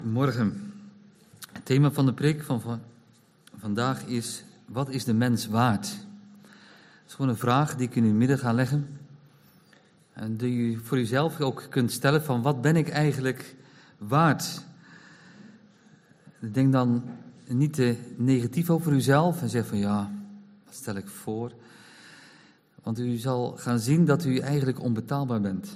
Morgen. Het thema van de preek van vandaag is: wat is de mens waard? Dat is gewoon een vraag die ik in uw midden ga leggen. En die u voor uzelf ook kunt stellen van: wat ben ik eigenlijk waard? Denk dan niet te negatief over uzelf en zeg van: ja, wat stel ik voor? Want u zal gaan zien dat u eigenlijk onbetaalbaar bent.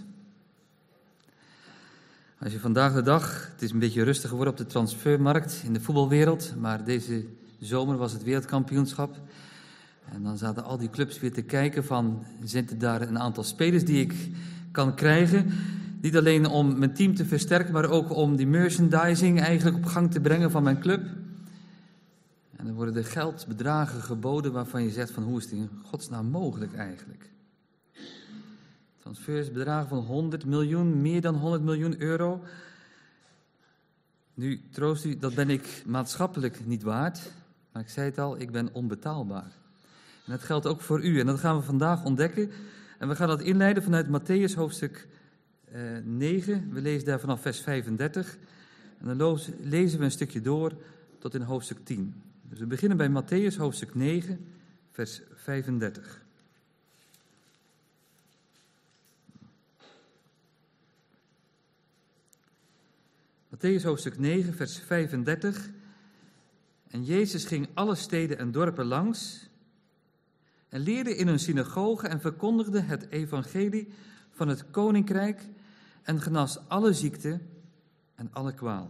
Als je vandaag de dag, het is een beetje rustig geworden op de transfermarkt in de voetbalwereld, maar deze zomer was het wereldkampioenschap. En dan zaten al die clubs weer te kijken van, zitten daar een aantal spelers die ik kan krijgen? Niet alleen om mijn team te versterken, maar ook om die merchandising eigenlijk op gang te brengen van mijn club. En dan worden er geldbedragen geboden waarvan je zegt van, hoe is het in godsnaam mogelijk eigenlijk? Transfersbedragen van 100 miljoen, meer dan 100 miljoen euro. Nu, troost u, dat ben ik maatschappelijk niet waard. Maar ik zei het al, ik ben onbetaalbaar. En dat geldt ook voor u. En dat gaan we vandaag ontdekken. En we gaan dat inleiden vanuit Mattheüs hoofdstuk 9. We lezen daar vanaf vers 35. En dan lezen we een stukje door tot in hoofdstuk 10. Dus we beginnen bij Mattheüs hoofdstuk 9, vers 35. Mattheüs hoofdstuk 9, vers 35. En Jezus ging alle steden en dorpen langs en leerde in hun synagogen en verkondigde het evangelie van het koninkrijk en genas alle ziekte en alle kwaal.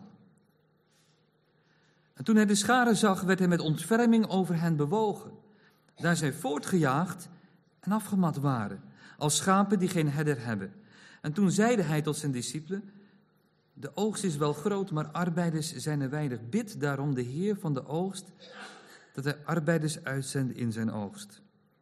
En toen hij de scharen zag, werd hij met ontferming over hen bewogen, daar zij voortgejaagd en afgemat waren, als schapen die geen herder hebben. En toen zeide hij tot zijn discipelen: de oogst is wel groot, maar arbeiders zijn er weinig. Bid daarom de Heer van de oogst, dat hij arbeiders uitzendt in zijn oogst.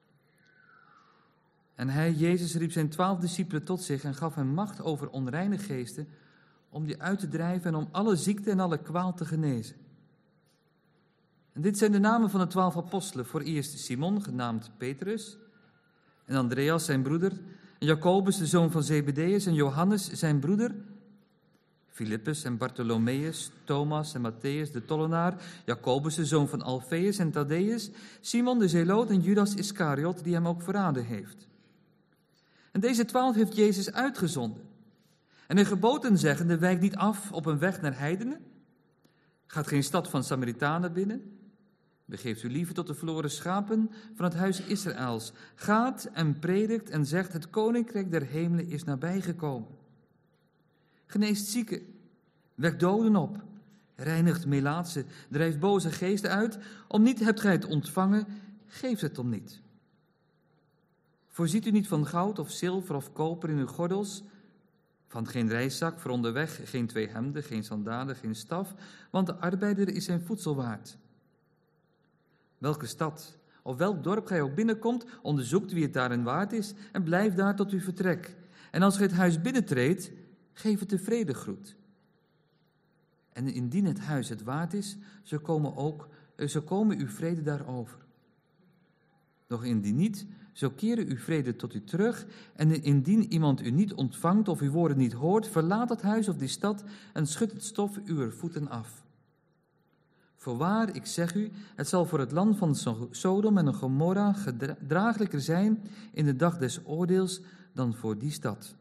En hij, Jezus, riep zijn 12 discipelen tot zich en gaf hen macht over onreine geesten, om die uit te drijven en om alle ziekte en alle kwaal te genezen. En dit zijn de namen van de 12 apostelen. Voor eerst Simon, genaamd Petrus, en Andreas, zijn broeder, en Jacobus, de zoon van Zebedeus, en Johannes, zijn broeder, Filippus en Bartholomeus, Thomas en Matthäus de tollenaar, Jacobus de zoon van Alfeus en Thaddeus, Simon de Zeloot en Judas Iscariot die hem ook verraden heeft. En deze 12 heeft Jezus uitgezonden. En hij gebood hen zeggende: wijk niet af op een weg naar heidenen, gaat geen stad van Samaritanen binnen, begeeft u liever tot de verloren schapen van het huis Israëls. Gaat en predikt en zegt: het koninkrijk der hemelen is nabijgekomen. Geneest zieken, wekt doden op, reinigt melaatsen, drijft boze geesten uit. Om niet hebt gij het ontvangen, geeft het om niet. Voorziet u niet van goud of zilver of koper in uw gordels, van geen reiszak voor onderweg, geen 2 hemden, geen sandalen, geen staf, want de arbeider is zijn voedsel waard. Welke stad of welk dorp gij ook binnenkomt, onderzoekt wie het daarin waard is en blijf daar tot uw vertrek. En als gij het huis binnentreedt, geef het de vredegroet. En indien het huis het waard is, zo komen uw vrede daarover. Doch indien niet, zo keren uw vrede tot u terug. En indien iemand u niet ontvangt of uw woorden niet hoort, verlaat dat huis of die stad en schud het stof uw voeten af. Voorwaar, ik zeg u, het zal voor het land van Sodom en Gomorra draaglijker zijn in de dag des oordeels dan voor die stad.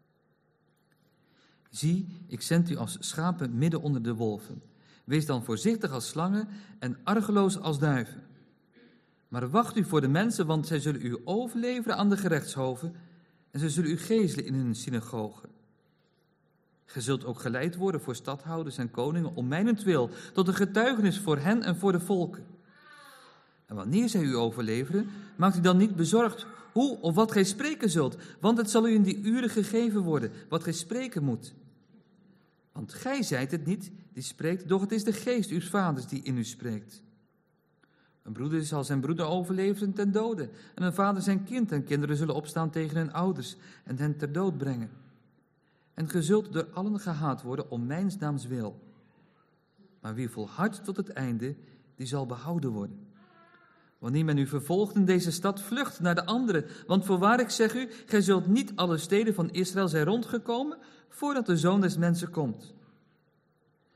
Zie, ik zend u als schapen midden onder de wolven. Wees dan voorzichtig als slangen en argeloos als duiven. Maar wacht u voor de mensen, want zij zullen u overleveren aan de gerechtshoven en zij zullen u gezelen in hun synagogen. Gij zult ook geleid worden voor stadhouders en koningen om mijnentwil, tot een getuigenis voor hen en voor de volken. En wanneer zij u overleveren, maakt u dan niet bezorgd hoe of wat gij spreken zult, want het zal u in die uren gegeven worden, wat gij spreken moet. Want gij zijt het niet die spreekt, doch het is de geest uws vaders die in u spreekt. Een broeder zal zijn broeder overleveren ten dode, en een vader zijn kind, en kinderen zullen opstaan tegen hun ouders en hen ter dood brengen. En ge zult door allen gehaat worden om mijns naams wil. Maar wie volhardt tot het einde, die zal behouden worden. Wanneer men u vervolgt in deze stad, vlucht naar de andere. Want voorwaar ik zeg u, gij zult niet alle steden van Israël zijn rondgekomen, voordat de Zoon des Mensen komt.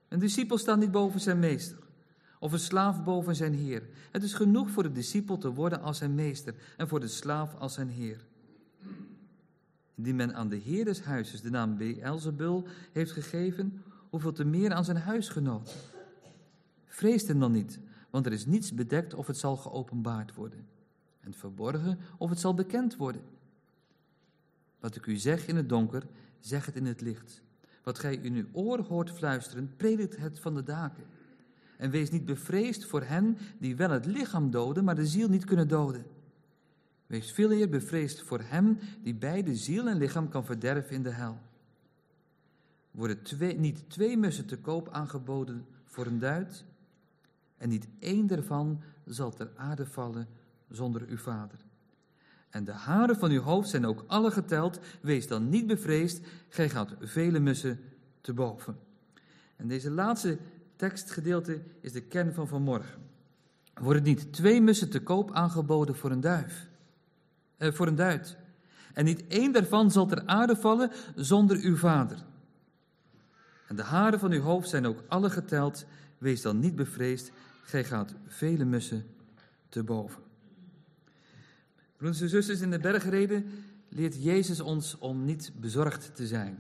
Een discipel staat niet boven zijn meester, of een slaaf boven zijn heer. Het is genoeg voor de discipel te worden als zijn meester en voor de slaaf als zijn heer. Indien men aan de heer des huizes de naam Beelzebul heeft gegeven, hoeveel te meer aan zijn huisgenoten. Vrees hem dan niet, want er is niets bedekt of het zal geopenbaard worden. En verborgen of het zal bekend worden. Wat ik u zeg in het donker, zeg het in het licht. Wat gij in uw oor hoort fluisteren, predikt het van de daken. En wees niet bevreesd voor hen die wel het lichaam doden, maar de ziel niet kunnen doden. Wees veeleer bevreesd voor hem die beide ziel en lichaam kan verderven in de hel. Worden niet 2 mussen te koop aangeboden voor een duit? En niet 1 daarvan zal ter aarde vallen zonder uw vader. En de haren van uw hoofd zijn ook alle geteld. Wees dan niet bevreesd, gij gaat vele mussen te boven. En deze laatste tekstgedeelte is de kern van vanmorgen. Worden niet 2 mussen te koop aangeboden voor een duit? En niet 1 daarvan zal ter aarde vallen zonder uw vader. En de haren van uw hoofd zijn ook alle geteld. Wees dan niet bevreesd, gij gaat vele mussen te boven. Broeders en zusters, in de bergreden leert Jezus ons om niet bezorgd te zijn.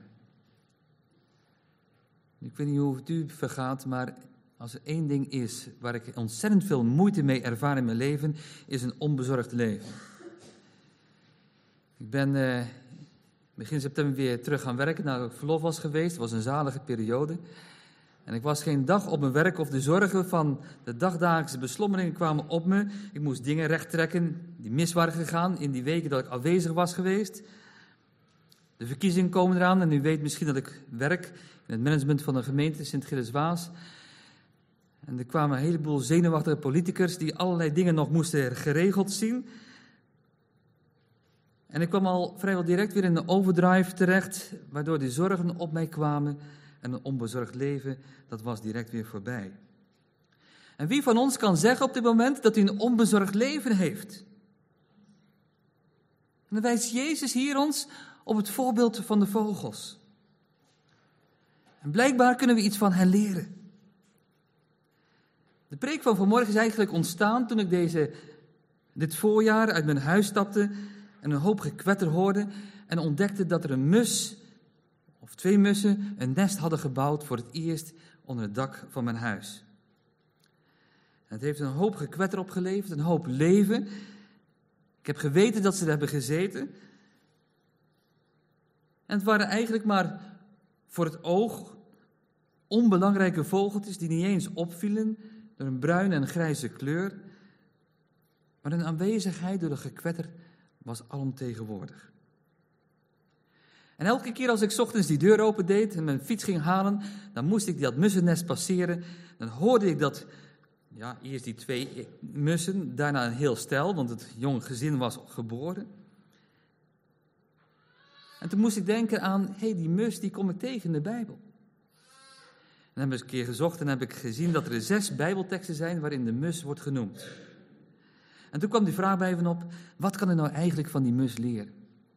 Ik weet niet hoe het u vergaat, maar als er 1 ding is waar ik ontzettend veel moeite mee ervaar in mijn leven, is een onbezorgd leven. Ik ben begin september weer terug gaan werken nadat ik verlof was geweest. Het was een zalige periode. En ik was geen dag op mijn werk of de zorgen van de dagdagelijkse beslommeringen kwamen op me. Ik moest dingen rechttrekken die mis waren gegaan in die weken dat ik afwezig was geweest. De verkiezingen komen eraan en u weet misschien dat ik werk in het management van de gemeente Sint-Gilles-Waas. En er kwamen een heleboel zenuwachtige politicus die allerlei dingen nog moesten geregeld zien. En ik kwam al vrijwel direct weer in een overdrive terecht, waardoor die zorgen op mij kwamen. En een onbezorgd leven, dat was direct weer voorbij. En wie van ons kan zeggen op dit moment dat hij een onbezorgd leven heeft? En dan wijst Jezus hier ons op het voorbeeld van de vogels. En blijkbaar kunnen we iets van hen leren. De preek van vanmorgen is eigenlijk ontstaan toen ik dit voorjaar uit mijn huis stapte en een hoop gekwetter hoorde en ontdekte dat er een mus of 2 mussen een nest hadden gebouwd voor het eerst onder het dak van mijn huis. En het heeft een hoop gekwetter opgeleverd, een hoop leven. Ik heb geweten dat ze er hebben gezeten. En het waren eigenlijk maar voor het oog onbelangrijke vogeltjes die niet eens opvielen door een bruine en grijze kleur. Maar hun aanwezigheid door de gekwetter was alomtegenwoordig. En elke keer als ik 's ochtends die deur opendeed en mijn fiets ging halen, dan moest ik dat mussennest passeren. Dan hoorde ik dat, eerst die 2 mussen, daarna een heel stel, want het jong gezin was geboren. En toen moest ik denken aan, die mus die kom ik tegen in de Bijbel. En dan heb ik eens een keer gezocht en heb ik gezien dat er 6 Bijbelteksten zijn waarin de mus wordt genoemd. En toen kwam die vraag bij me op, wat kan ik nou eigenlijk van die mus leren?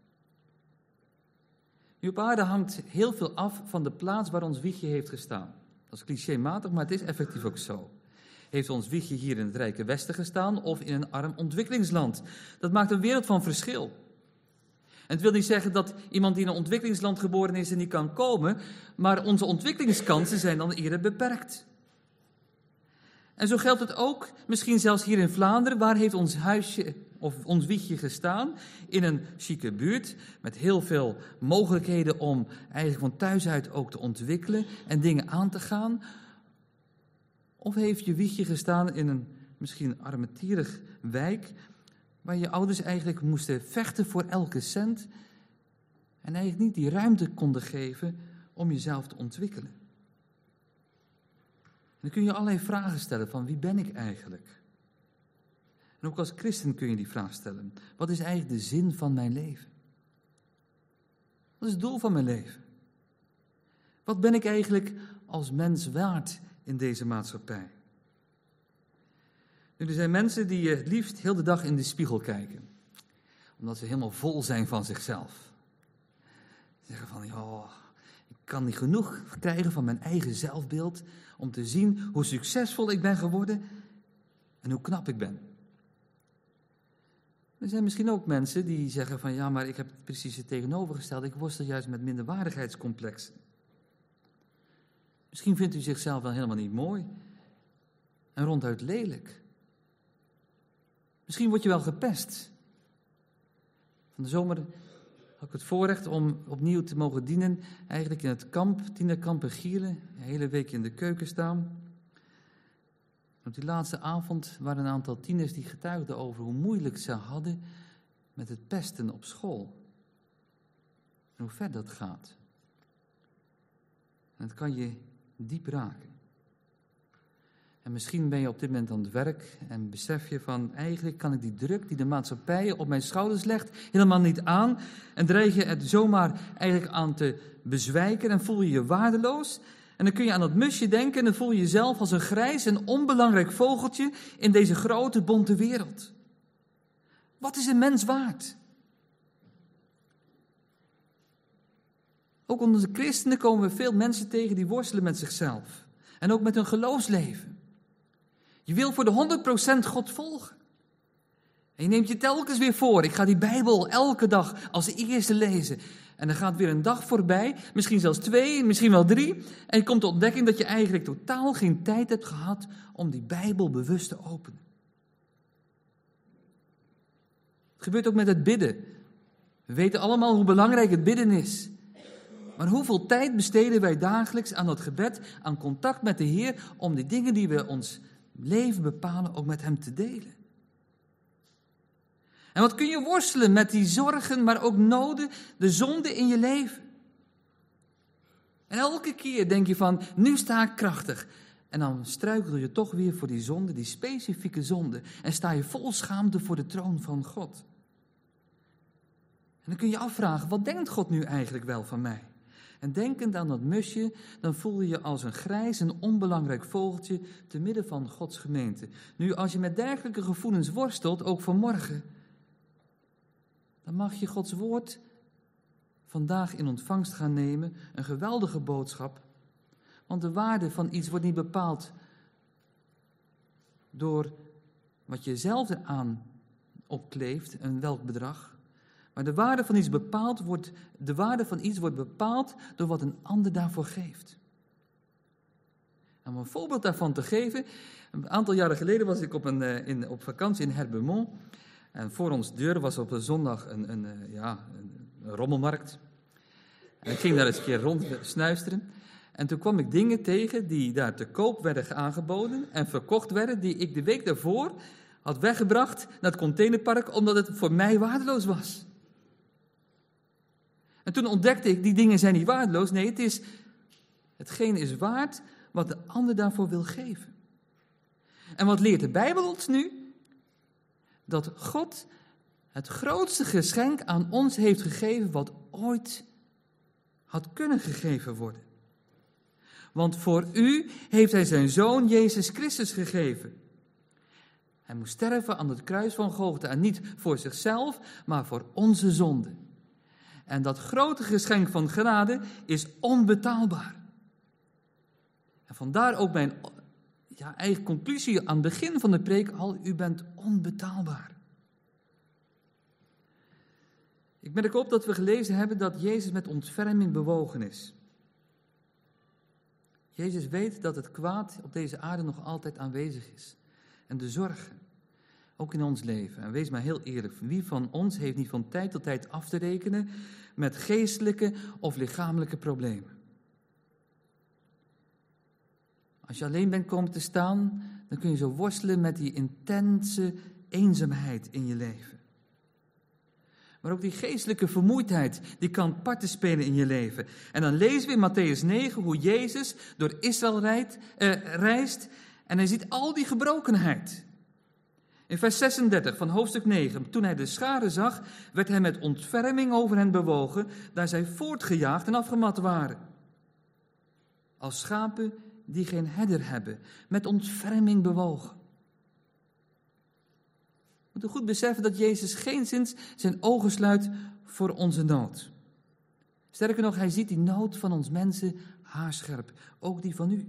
Nu, op aarde hangt heel veel af van de plaats waar ons wiegje heeft gestaan. Dat is clichématig, maar het is effectief ook zo. Heeft ons wiegje hier in het Rijke Westen gestaan of in een arm ontwikkelingsland? Dat maakt een wereld van verschil. En het wil niet zeggen dat iemand die in een ontwikkelingsland geboren is en niet kan komen, maar onze ontwikkelingskansen zijn dan eerder beperkt. En zo geldt het ook, misschien zelfs hier in Vlaanderen, waar heeft ons huisje of ons wiegje gestaan? In een chique buurt met heel veel mogelijkheden om eigenlijk van thuis uit ook te ontwikkelen en dingen aan te gaan. Of heeft je wiegje gestaan in een misschien armetierig wijk, waar je ouders eigenlijk moesten vechten voor elke cent en eigenlijk niet die ruimte konden geven om jezelf te ontwikkelen. En dan kun je allerlei vragen stellen van wie ben ik eigenlijk? En ook als christen kun je die vraag stellen. Wat is eigenlijk de zin van mijn leven? Wat is het doel van mijn leven? Wat ben ik eigenlijk als mens waard in deze maatschappij? Nu, er zijn mensen die het liefst heel de dag in de spiegel kijken. Omdat ze helemaal vol zijn van zichzelf. Ze zeggen van, ik Ik kan niet genoeg krijgen van mijn eigen zelfbeeld om te zien hoe succesvol ik ben geworden en hoe knap ik ben. Er zijn misschien ook mensen die zeggen van ja, maar ik heb precies het tegenovergestelde. Ik worstel juist met minderwaardigheidscomplexen. Misschien vindt u zichzelf wel helemaal niet mooi en ronduit lelijk. Misschien word je wel gepest. Van de zomer had ik het voorrecht om opnieuw te mogen dienen, eigenlijk in het kamp, tienerkamp in Gielen, een hele week in de keuken staan. Op die laatste avond waren een aantal tieners die getuigden over hoe moeilijk ze hadden met het pesten op school. En hoe ver dat gaat. En het kan je diep raken. En misschien ben je op dit moment aan het werk en besef je van eigenlijk kan ik die druk die de maatschappij op mijn schouders legt helemaal niet aan. En dreig je het zomaar eigenlijk aan te bezwijken en voel je je waardeloos. En dan kun je aan dat musje denken en dan voel je jezelf als een grijs en onbelangrijk vogeltje in deze grote bonte wereld. Wat is een mens waard? Ook onder de christenen komen we veel mensen tegen die worstelen met zichzelf. En ook met hun geloofsleven. Je wil voor de 100% God volgen. En je neemt je telkens weer voor. Ik ga die Bijbel elke dag als eerste lezen. En dan gaat weer een dag voorbij, misschien zelfs 2, misschien wel 3. En je komt de ontdekking dat je eigenlijk totaal geen tijd hebt gehad om die Bijbel bewust te openen. Het gebeurt ook met het bidden. We weten allemaal hoe belangrijk het bidden is. Maar hoeveel tijd besteden wij dagelijks aan dat gebed, aan contact met de Heer, om die dingen die we ons leven bepalen ook met Hem te delen? En wat kun je worstelen met die zorgen, maar ook noden, de zonde in je leven? En elke keer denk je van, nu sta ik krachtig. En dan struikel je toch weer voor die zonde, die specifieke zonde. En sta je vol schaamte voor de troon van God. En dan kun je afvragen, wat denkt God nu eigenlijk wel van mij? En denkend aan dat musje, dan voel je je als een grijs en onbelangrijk vogeltje te midden van Gods gemeente. Nu, als je met dergelijke gevoelens worstelt, ook vanmorgen, dan mag je Gods woord vandaag in ontvangst gaan nemen. Een geweldige boodschap. Want de waarde van iets wordt niet bepaald door wat je zelf eraan opkleeft en welk bedrag. Maar de waarde van iets wordt bepaald door wat een ander daarvoor geeft. En om een voorbeeld daarvan te geven, een aantal jaren geleden was ik op vakantie in Herbemont. En voor ons deur was op een zondag een rommelmarkt. En ik ging daar eens een keer rond snuisteren. En toen kwam ik dingen tegen die daar te koop werden aangeboden en verkocht werden, die ik de week daarvoor had weggebracht naar het containerpark, omdat het voor mij waardeloos was. En toen ontdekte ik, die dingen zijn niet waardeloos. Nee, hetgeen is waard wat de ander daarvoor wil geven. En wat leert de Bijbel ons nu? Dat God het grootste geschenk aan ons heeft gegeven wat ooit had kunnen gegeven worden. Want voor u heeft hij zijn Zoon Jezus Christus gegeven. Hij moest sterven aan het kruis van Golgotha. En niet voor zichzelf, maar voor onze zonden. En dat grote geschenk van genade is onbetaalbaar. En vandaar ook mijn eigen conclusie aan het begin van de preek al: u bent onbetaalbaar. Ik merk op dat we gelezen hebben dat Jezus met ontferming bewogen is. Jezus weet dat het kwaad op deze aarde nog altijd aanwezig is. En de zorgen, ook in ons leven. En wees maar heel eerlijk, wie van ons heeft niet van tijd tot tijd af te rekenen met geestelijke of lichamelijke problemen? Als je alleen bent komen te staan, dan kun je zo worstelen met die intense eenzaamheid in je leven. Maar ook die geestelijke vermoeidheid, die kan parten spelen in je leven. En dan lezen we in Mattheüs 9 hoe Jezus door Israël reist en hij ziet al die gebrokenheid. In vers 36 van hoofdstuk 9, toen hij de scharen zag, werd hij met ontferming over hen bewogen, daar zij voortgejaagd en afgemat waren. Als schapen die geen herder hebben, met ontferming bewogen. We moeten goed beseffen dat Jezus geenszins zijn ogen sluit voor onze nood. Sterker nog, hij ziet die nood van ons mensen haarscherp, ook die van u.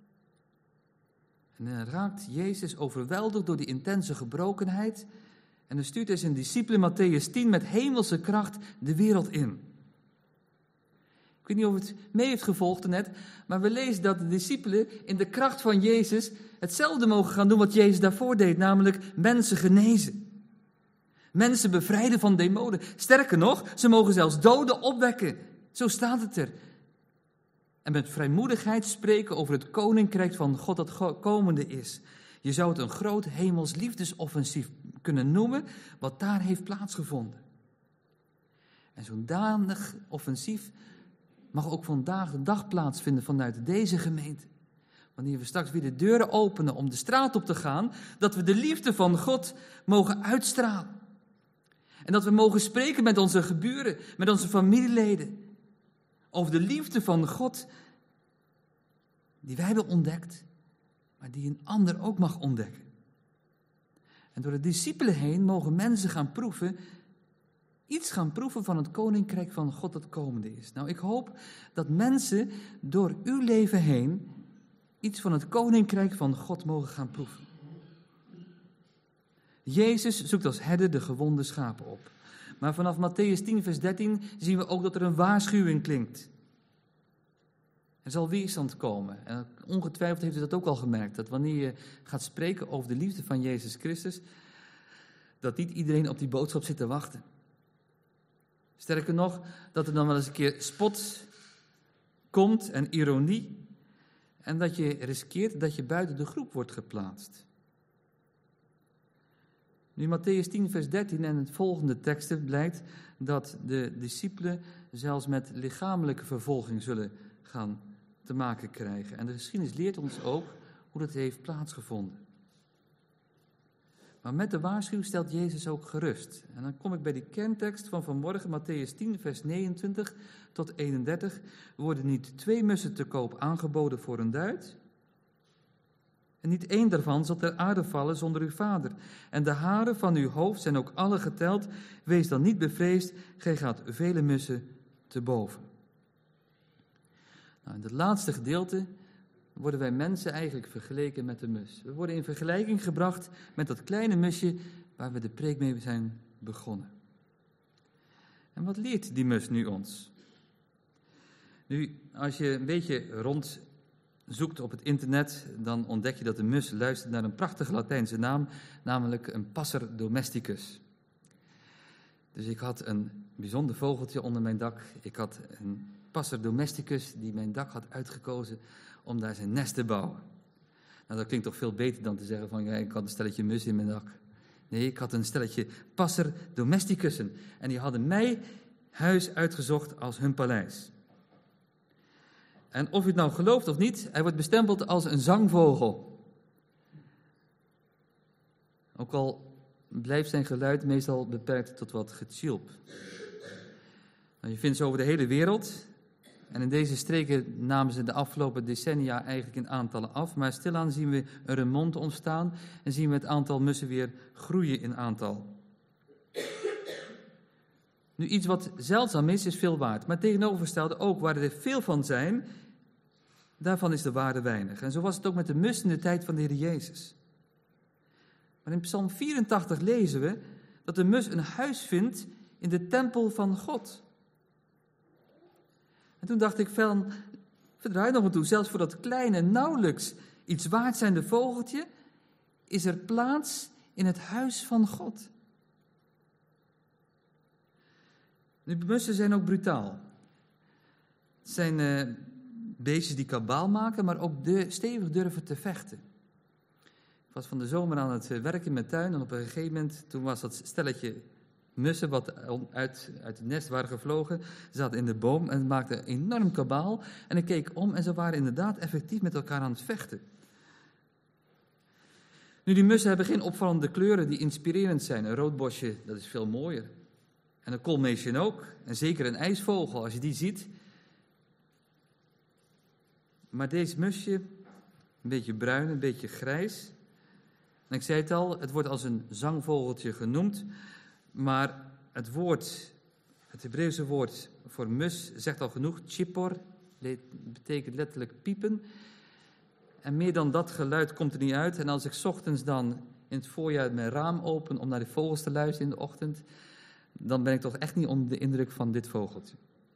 En dan raakt Jezus overweldigd door die intense gebrokenheid en dan stuurt hij zijn discipelen Mattheüs 10 met hemelse kracht de wereld in. Ik weet niet of het mee heeft gevolgd net, maar we lezen dat de discipelen in de kracht van Jezus hetzelfde mogen gaan doen wat Jezus daarvoor deed, namelijk mensen genezen. Mensen bevrijden van demonen. Sterker nog, ze mogen zelfs doden opwekken. Zo staat het er. En met vrijmoedigheid spreken over het koninkrijk van God dat komende is. Je zou het een groot hemels liefdesoffensief kunnen noemen, wat daar heeft plaatsgevonden. En zo'n danig offensief mag ook vandaag de dag plaatsvinden vanuit deze gemeente. Wanneer we straks weer de deuren openen om de straat op te gaan, dat we de liefde van God mogen uitstralen. En dat we mogen spreken met onze geburen, met onze familieleden, over de liefde van God die wij hebben ontdekt, maar die een ander ook mag ontdekken. En door de discipelen heen mogen mensen gaan proeven, iets gaan proeven van het koninkrijk van God dat komende is. Nou, ik hoop dat mensen door uw leven heen iets van het koninkrijk van God mogen gaan proeven. Jezus zoekt als herder de gewonde schapen op. Maar vanaf Mattheüs 10 vers 13 zien we ook dat er een waarschuwing klinkt. Er zal weerstand komen. En ongetwijfeld heeft u dat ook al gemerkt. Dat wanneer je gaat spreken over de liefde van Jezus Christus, dat niet iedereen op die boodschap zit te wachten. Sterker nog, dat er dan wel eens een keer spot komt en ironie. En dat je riskeert dat je buiten de groep wordt geplaatst. Nu Mattheüs 10 vers 13 en het volgende teksten blijkt dat de discipelen zelfs met lichamelijke vervolging zullen gaan te maken krijgen. En de geschiedenis leert ons ook hoe dat heeft plaatsgevonden. Maar met de waarschuwing stelt Jezus ook gerust. En dan kom ik bij die kerntekst van vanmorgen, Mattheüs 10 vers 29 tot 31. Er worden niet 2 mussen te koop aangeboden voor een duit. En niet 1 daarvan zal ter aarde vallen zonder uw vader. En de haren van uw hoofd zijn ook alle geteld. Wees dan niet bevreesd, gij gaat vele mussen te boven. Nou, in het laatste gedeelte worden wij mensen eigenlijk vergeleken met de mus. We worden in vergelijking gebracht met dat kleine musje waar we de preek mee zijn begonnen. En wat leert die mus nu ons? Nu, als je een beetje rondzoekt op het internet, dan ontdek je dat de mus luistert naar een prachtige Latijnse naam, namelijk een passer domesticus. Dus ik had een bijzonder vogeltje onder mijn dak. Ik had een passer domesticus die mijn dak had uitgekozen om daar zijn nest te bouwen. Nou, dat klinkt toch veel beter dan te zeggen van, ja, ik had een stelletje mus in mijn dak. Nee, ik had een stelletje passer domesticussen. En die hadden mij huis uitgezocht als hun paleis. En of u het nou gelooft of niet, hij wordt bestempeld als een zangvogel. Ook al blijft zijn geluid meestal beperkt tot wat getjilp. Nou, je vindt ze over de hele wereld. En in deze streken namen ze de afgelopen decennia eigenlijk in aantallen af. Maar stilaan zien we een remonte ontstaan en zien we het aantal mussen weer groeien in aantal. Nu, iets wat zeldzaam is veel waard. Maar tegenovergestelde ook, waar er veel van zijn, daarvan is de waarde weinig. En zo was het ook met de mus in de tijd van de Heer Jezus. Maar in Psalm 84 lezen we dat de mus een huis vindt in de tempel van God. En toen dacht ik van, verdraai nog maar toe, zelfs voor dat kleine, nauwelijks iets waard zijnde vogeltje, is er plaats in het huis van God. Nu, mussen zijn ook brutaal. Het zijn beestjes die kabaal maken, maar ook stevig durven te vechten. Ik was van de zomer aan het werken in mijn tuin en op een gegeven moment, toen was dat stelletje mussen wat uit het nest waren gevlogen, zaten in de boom en het maakte een enorm kabaal. En ik keek om en ze waren inderdaad effectief met elkaar aan het vechten. Nu, die mussen hebben geen opvallende kleuren die inspirerend zijn. Een roodbosje, dat is veel mooier. En een koolmeesje ook. En zeker een ijsvogel, als je die ziet. Maar deze musje, een beetje bruin, een beetje grijs. En ik zei het al, het wordt als een zangvogeltje genoemd. Maar het Het Hebreeuwse woord voor mus zegt al genoeg. Chipor betekent letterlijk piepen. En meer dan dat geluid komt er niet uit. En als ik 's ochtends dan in het voorjaar mijn raam open om naar de vogels te luisteren in de ochtend, dan ben ik toch echt niet onder de indruk van dit vogeltje.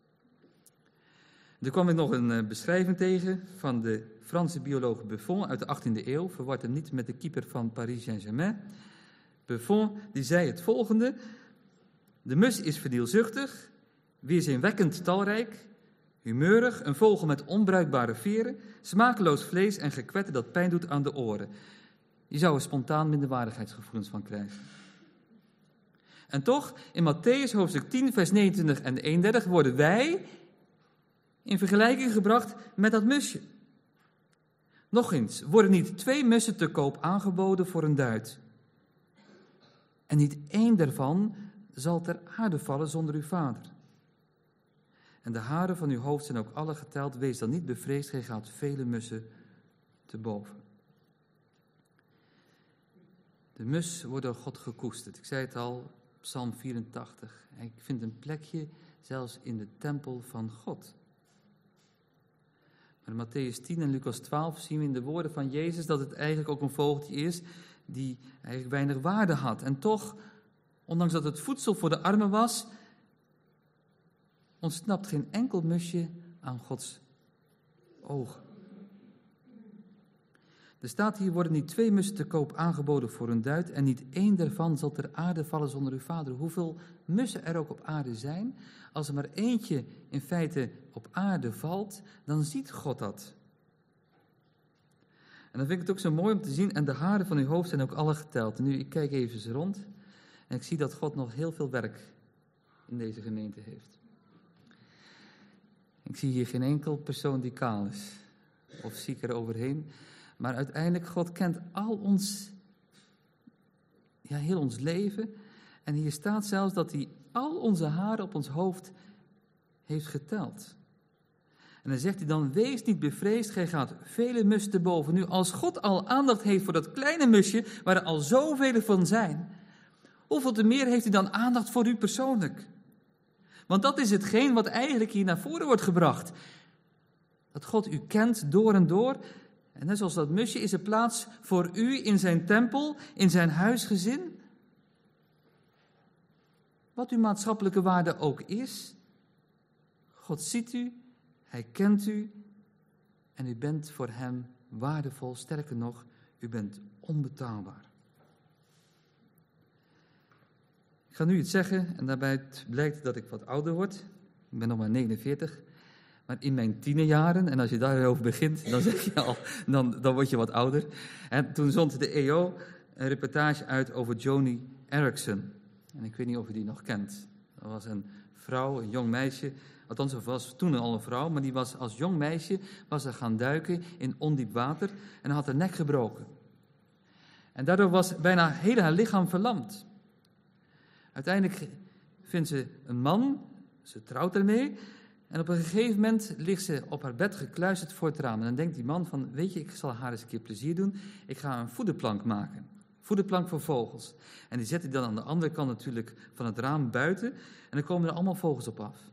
Er kwam ik nog een beschrijving tegen van de Franse bioloog Buffon uit de 18e eeuw. Verward hem niet met de keeper van Paris Saint-Germain. Buffon die zei het volgende: de mus is vernielzuchtig, weerzinwekkend talrijk, humeurig, een vogel met onbruikbare veren, smakeloos vlees en gekwetter dat pijn doet aan de oren. Je zou er spontaan minderwaardigheidsgevoelens van krijgen. En toch, in Matthäus hoofdstuk 10, vers 29 en 31 worden wij in vergelijking gebracht met dat musje. Nog eens, worden niet 2 mussen te koop aangeboden voor een duit. En niet 1 daarvan zal ter aarde vallen zonder uw vader. En de haren van uw hoofd zijn ook alle geteld. Wees dan niet bevreesd, gij gaat vele mussen te boven. De mus wordt door God gekoesterd. Ik zei het al, Psalm 84. Hij vindt een plekje zelfs in de tempel van God. Maar in Matthäus 10 en Lucas 12 zien we in de woorden van Jezus dat het eigenlijk ook een vogeltje is die eigenlijk weinig waarde had. En toch, ondanks dat het voedsel voor de armen was, ontsnapt geen enkel musje aan Gods ogen. Er staat hier, worden niet 2 mussen te koop aangeboden voor een duit en niet 1 daarvan zal ter aarde vallen zonder uw vader. Hoeveel mussen er ook op aarde zijn, als er maar eentje in feite op aarde valt, dan ziet God dat. En dan vind ik het ook zo mooi om te zien, en de haren van uw hoofd zijn ook alle geteld. En nu, ik kijk even rond en ik zie dat God nog heel veel werk in deze gemeente heeft. Ik zie hier geen enkel persoon die kaal is of ziek eroverheen. Maar uiteindelijk, God kent al ons, heel ons leven. En hier staat zelfs dat hij al onze haren op ons hoofd heeft geteld. En dan zegt hij dan, wees niet bevreesd, gij gaat vele mussen te boven. Nu, als God al aandacht heeft voor dat kleine musje, waar er al zoveel van zijn, hoeveel te meer heeft hij dan aandacht voor u persoonlijk? Want dat is hetgeen wat eigenlijk hier naar voren wordt gebracht. Dat God u kent door en door. En net zoals dat musje is er plaats voor u in zijn tempel, in zijn huisgezin. Wat uw maatschappelijke waarde ook is. God ziet u, hij kent u en u bent voor hem waardevol. Sterker nog, u bent onbetaalbaar. Ik ga nu iets zeggen en daarbij blijkt dat ik wat ouder word. Ik ben nog maar 49. Maar in mijn tienerjaren, en als je daarover begint, dan zeg je al, dan word je wat ouder. En toen zond de EO een reportage uit over Joni Eareckson. En ik weet niet of u die nog kent. Dat was een vrouw, een jong meisje. Althans, ze was toen al een vrouw, maar die was als jong meisje was ze gaan duiken in ondiep water en had haar nek gebroken. En daardoor was bijna heel haar lichaam verlamd. Uiteindelijk vindt ze een man, ze trouwt ermee. En op een gegeven moment ligt ze op haar bed gekluisterd voor het raam. En dan denkt die man van, weet je, ik zal haar eens een keer plezier doen. Ik ga een voederplank maken. Voederplank voor vogels. En die zet hij dan aan de andere kant natuurlijk van het raam buiten. En dan komen er allemaal vogels op af.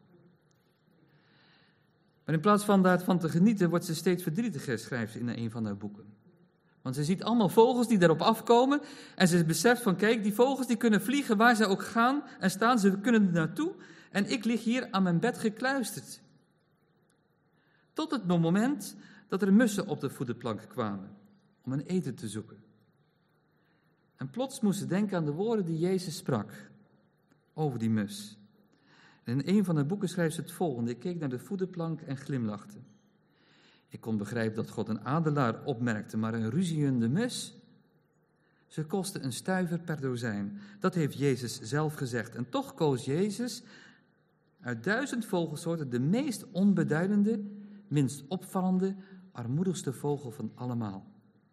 Maar in plaats van daarvan te genieten, wordt ze steeds verdrietiger, schrijft ze in een van haar boeken. Want ze ziet allemaal vogels die daarop afkomen. En ze beseft van, kijk, die vogels die kunnen vliegen waar ze ook gaan en staan. Ze kunnen er naartoe. En ik lig hier aan mijn bed gekluisterd. Tot het moment dat er mussen op de voederplank kwamen om een eten te zoeken. En plots moest ze denken aan de woorden die Jezus sprak over die mus. En in een van haar boeken schrijft ze het volgende. Ik keek naar de voederplank en glimlachte. Ik kon begrijpen dat God een adelaar opmerkte, maar een ruziënde mus? Ze kostte een stuiver per dozijn. Dat heeft Jezus zelf gezegd. En toch koos Jezus uit 1000 vogelsoorten de meest onbeduidende, minst opvallende, armoedigste vogel van allemaal.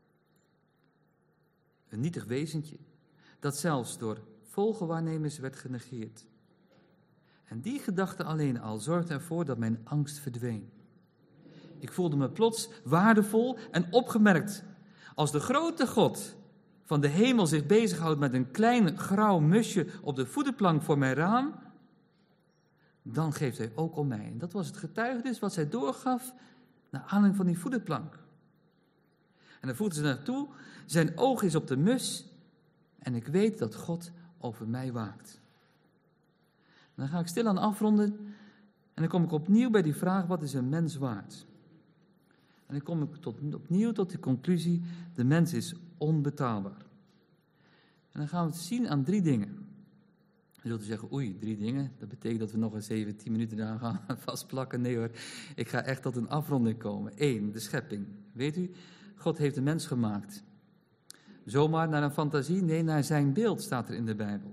Een nietig wezentje, dat zelfs door vogelwaarnemers werd genegeerd. En die gedachte alleen al zorgde ervoor dat mijn angst verdween. Ik voelde me plots waardevol en opgemerkt. Als de grote God van de hemel zich bezighoudt met een klein grauw musje op de voederplank voor mijn raam, dan geeft hij ook om mij. En dat was het getuigenis wat zij doorgaf naar aanleiding van die voederplank. En dan voegde ze naartoe, zijn oog is op de mus en ik weet dat God over mij waakt. En dan ga ik stilaan afronden en dan kom ik opnieuw bij die vraag, wat is een mens waard? En dan kom ik opnieuw tot de conclusie, de mens is onbetaalbaar. En dan gaan we het zien aan 3 dingen. Je zult zeggen, oei, 3 dingen, dat betekent dat we nog eens even 10 minuten daar gaan vastplakken. Nee hoor, ik ga echt tot een afronding komen. 1, de schepping. Weet u, God heeft de mens gemaakt. Zomaar naar een fantasie? Nee, naar zijn beeld staat er in de Bijbel.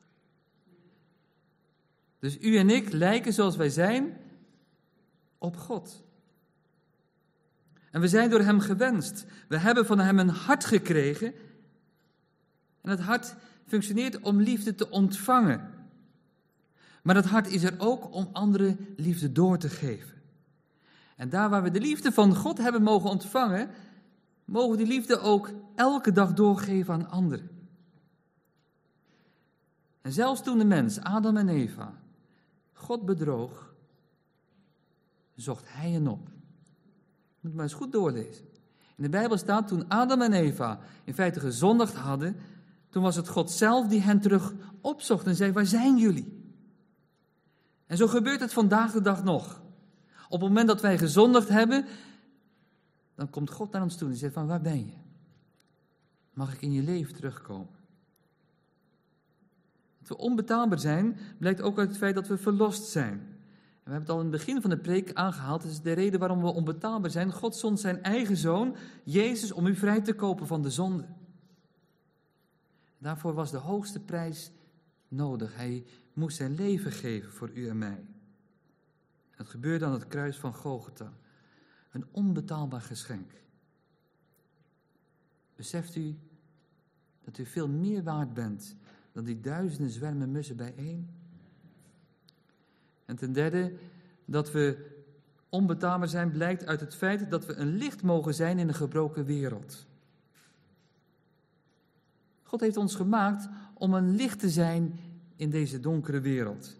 Dus u en ik lijken zoals wij zijn op God. En we zijn door hem gewenst. We hebben van hem een hart gekregen. En het hart functioneert om liefde te ontvangen. Maar dat hart is er ook om anderen liefde door te geven. En daar waar we de liefde van God hebben mogen ontvangen, mogen we die liefde ook elke dag doorgeven aan anderen. En zelfs toen de mens, Adam en Eva, God bedroog, zocht hij hen op. Je moet maar eens goed doorlezen. In de Bijbel staat, toen Adam en Eva in feite gezondigd hadden, toen was het God zelf die hen terug opzocht en zei, waar zijn jullie? En zo gebeurt het vandaag de dag nog. Op het moment dat wij gezondigd hebben, dan komt God naar ons toe en zegt van, waar ben je? Mag ik in je leven terugkomen? Dat we onbetaalbaar zijn, blijkt ook uit het feit dat we verlost zijn. En we hebben het al in het begin van de preek aangehaald. Dat is de reden waarom we onbetaalbaar zijn. God zond zijn eigen zoon, Jezus, om u vrij te kopen van de zonde. Daarvoor was de hoogste prijs nodig. Hij moest zijn leven geven voor u en mij. Dat gebeurde aan het kruis van Golgotha. Een onbetaalbaar geschenk. Beseft u dat u veel meer waard bent dan die duizenden zwermen mussen bijeen? En ten derde, dat we onbetaalbaar zijn blijkt uit het feit dat we een licht mogen zijn in een gebroken wereld. God heeft ons gemaakt om een licht te zijn in deze donkere wereld.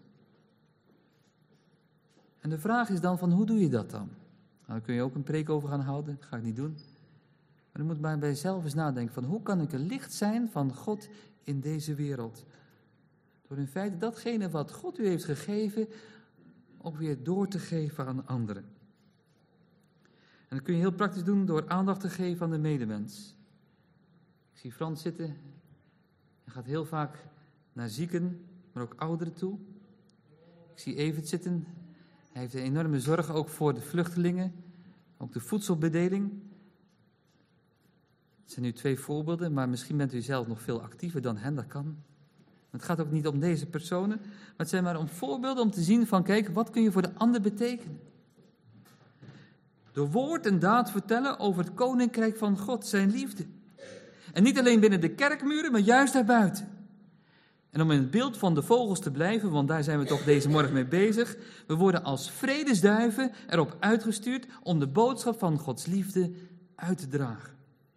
En de vraag is dan van, hoe doe je dat dan? Nou, daar kun je ook een preek over gaan houden, dat ga ik niet doen. Maar je moet maar bij jezelf eens nadenken van, hoe kan ik een licht zijn van God in deze wereld? Door in feite datgene wat God u heeft gegeven, ook weer door te geven aan anderen. En dat kun je heel praktisch doen door aandacht te geven aan de medemens. Ik zie Frans zitten. Hij gaat heel vaak naar zieken, maar ook ouderen toe. Ik zie Evert zitten. Hij heeft een enorme zorg ook voor de vluchtelingen. Ook de voedselbedeling. Het zijn nu 2 voorbeelden, maar misschien bent u zelf nog veel actiever dan hen, dat kan. Het gaat ook niet om deze personen, maar het zijn maar om voorbeelden om te zien van, kijk, wat kun je voor de ander betekenen? Door woord en daad vertellen over het koninkrijk van God, zijn liefde. En niet alleen binnen de kerkmuren, maar juist daarbuiten. En om in het beeld van de vogels te blijven, want daar zijn we toch deze morgen mee bezig. We worden als vredesduiven erop uitgestuurd om de boodschap van Gods liefde uit te dragen.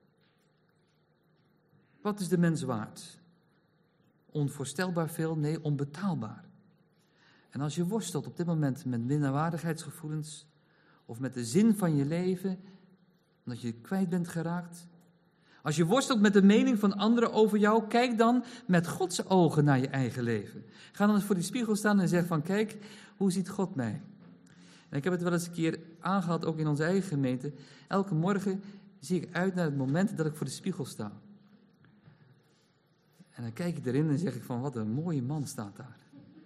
Wat is de mens waard? Onvoorstelbaar veel? Nee, onbetaalbaar. En als je worstelt op dit moment met minderwaardigheidsgevoelens of met de zin van je leven, omdat je kwijt bent geraakt. Als je worstelt met de mening van anderen over jou, kijk dan met Gods ogen naar je eigen leven. Ga dan eens voor die spiegel staan en zeg van, kijk, hoe ziet God mij? En ik heb het wel eens een keer aangehaald, ook in onze eigen gemeente. Elke morgen zie ik uit naar het moment dat ik voor de spiegel sta. En dan kijk ik erin en zeg ik van, wat een mooie man staat daar.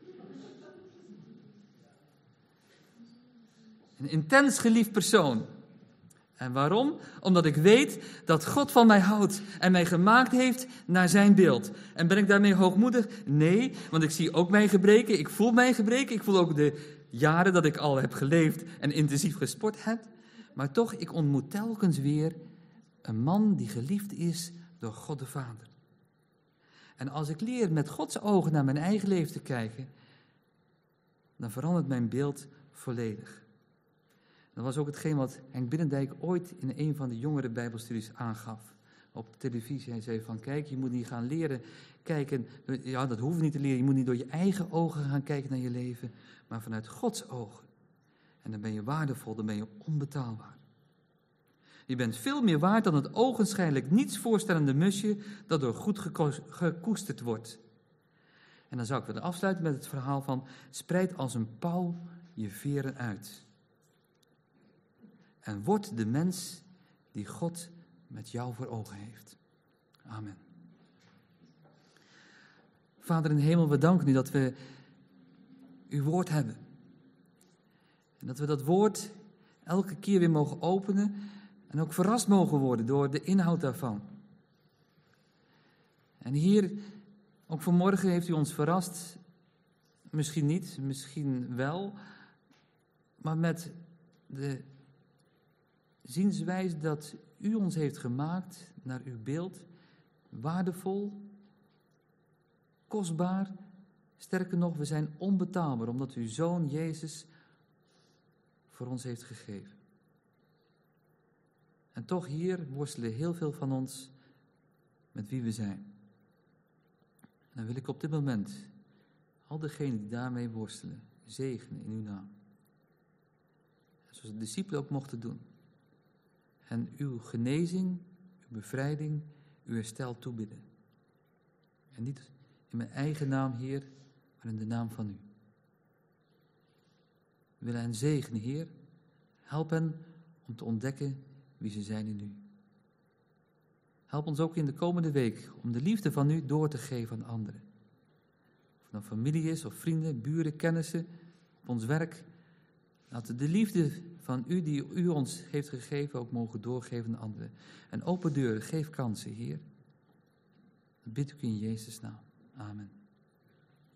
Een intens geliefd persoon. En waarom? Omdat ik weet dat God van mij houdt en mij gemaakt heeft naar zijn beeld. En ben ik daarmee hoogmoedig? Nee, want ik zie ook mijn gebreken, ik voel mijn gebreken, ik voel ook de jaren dat ik al heb geleefd en intensief gesport heb. Maar toch, ik ontmoet telkens weer een man die geliefd is door God de Vader. En als ik leer met Gods ogen naar mijn eigen leven te kijken, dan verandert mijn beeld volledig. Dat was ook hetgeen wat Henk Binnendijk ooit in een van de jongere Bijbelstudies aangaf. op televisie. Hij zei van, kijk, je moet niet gaan leren kijken. Ja, dat hoef je niet te leren. Je moet niet door je eigen ogen gaan kijken naar je leven, maar vanuit Gods ogen. En dan ben je waardevol, dan ben je onbetaalbaar. Je bent veel meer waard dan het ogenschijnlijk niets voorstellende musje dat door goed gekoesterd wordt. En dan zou ik willen afsluiten met het verhaal van, spreid als een pauw je veren uit. En word de mens die God met jou voor ogen heeft. Amen. Vader in de hemel, we danken u dat we uw woord hebben. En dat we dat woord elke keer weer mogen openen en ook verrast mogen worden door de inhoud daarvan. En hier, ook vanmorgen heeft u ons verrast, misschien niet, misschien wel, maar met de zienswijze dat u ons heeft gemaakt naar uw beeld, waardevol, kostbaar, sterker nog, we zijn onbetaalbaar, omdat uw Zoon Jezus voor ons heeft gegeven. En toch hier worstelen heel veel van ons met wie we zijn. En dan wil ik op dit moment al degenen die daarmee worstelen, zegenen in uw naam. Zoals de discipelen ook mochten doen. En uw genezing, uw bevrijding, uw herstel toebidden. En niet in mijn eigen naam, Heer, maar in de naam van u. We willen hen zegenen, Heer. Help hen om te ontdekken wie ze zijn in u. Help ons ook in de komende week om de liefde van u door te geven aan anderen. Of het nou familie is of vrienden, buren, kennissen, op ons werk. Laten we de liefde van u die u ons heeft gegeven ook mogen doorgeven aan anderen. En open deuren, geef kansen, Heer. Dat bid ik u in Jezus' naam. Amen.